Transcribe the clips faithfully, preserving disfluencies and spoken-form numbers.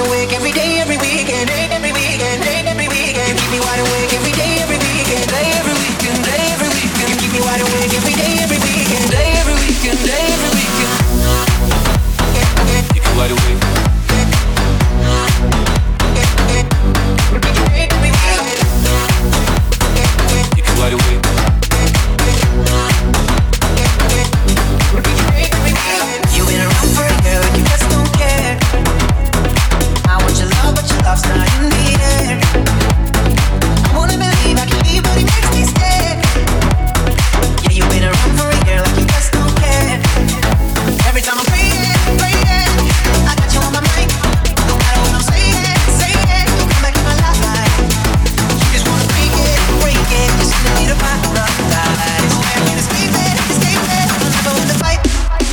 awake every day, every weekend, day, every weekend, day, every weekend. You keep me wide awake every day, every weekend, day, every weekend, day, every weekend. You keep me wide awake every day, every weekend, day, every weekend, day, every weekend. Keep you wide awake. Keep you wide awake. You've been around for a year, you just don't care. I want your love, but your love's not in the air. I wanna believe I can be, but it makes me scared. Yeah, you've been around for a year, like you just don't care. Every time I'm praying, praying, I got you on my mind. No matter what I'm saying, saying, you come back in my life. You just wanna break it, break it, just in the need of paradise. No way I can't escape it, escape it. I'll never win the fight.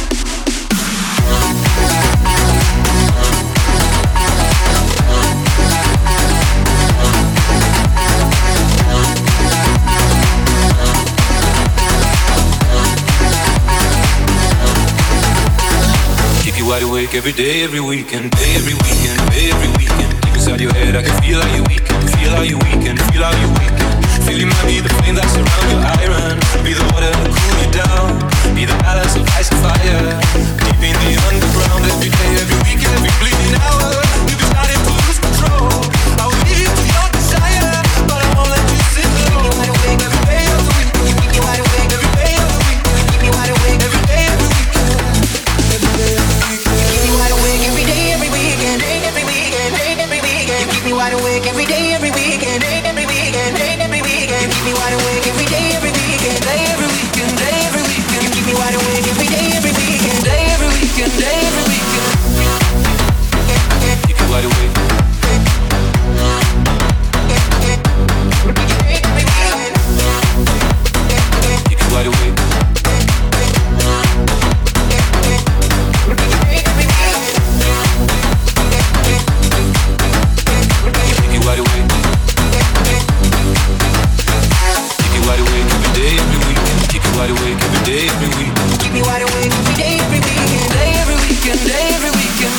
Wide awake every day, every weekend, day, every weekend, day, every weekend. Deep inside your head, I can feel how you weaken, feel how you weaken, feel how you weaken. Feel you might be the flame that surround your iron, be the water to cool you down, be the balance of ice and fire. Deep in the underground, every day, every weekend, every bleeding hour. You've been starting to lose control. I will lead you to your desire, but I won't let you sit alone. Wide awake every day of the week. You keep me wide awake every day of the week. You keep me wide awake every day of the week. Every day of the week. Wide awake every day, every weekend, day, every weekend, day, every weekend. You keep me wide awake every day, every weekend, day, every weekend, day, every weekend. You keep me wide awake every day, every weekend, day, every weekend, day, every weekend. You keep me wide awake every day, every weekend, day, every weekend, day, every weekend. Keep you wide awake. Keep you wide awake. Wide awake. Keep you wide awake every day, every weekend. Keep you wide awake every day, every week. Keep me wide awake every day, every weekend, day, every weekend, day, every weekend.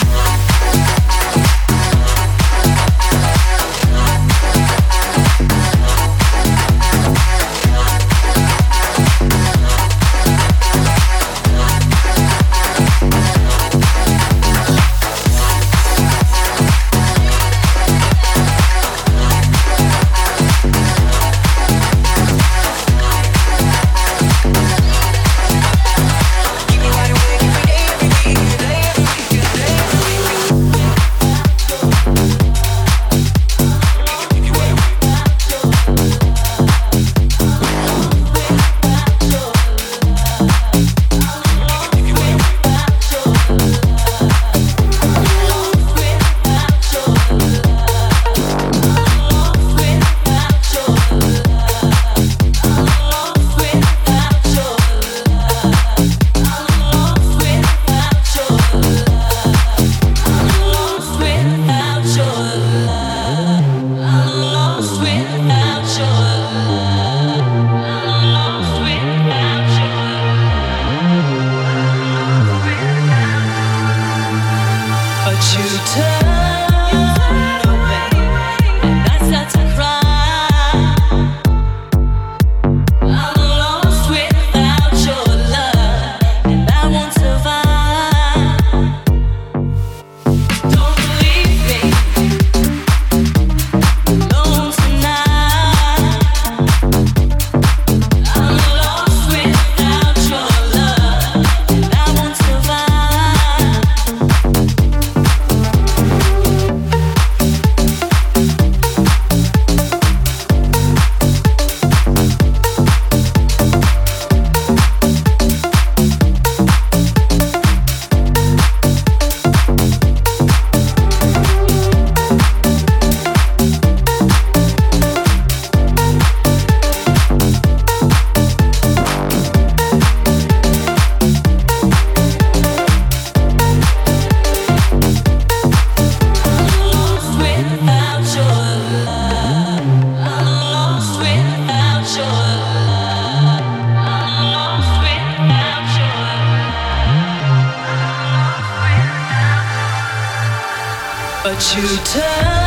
what you tell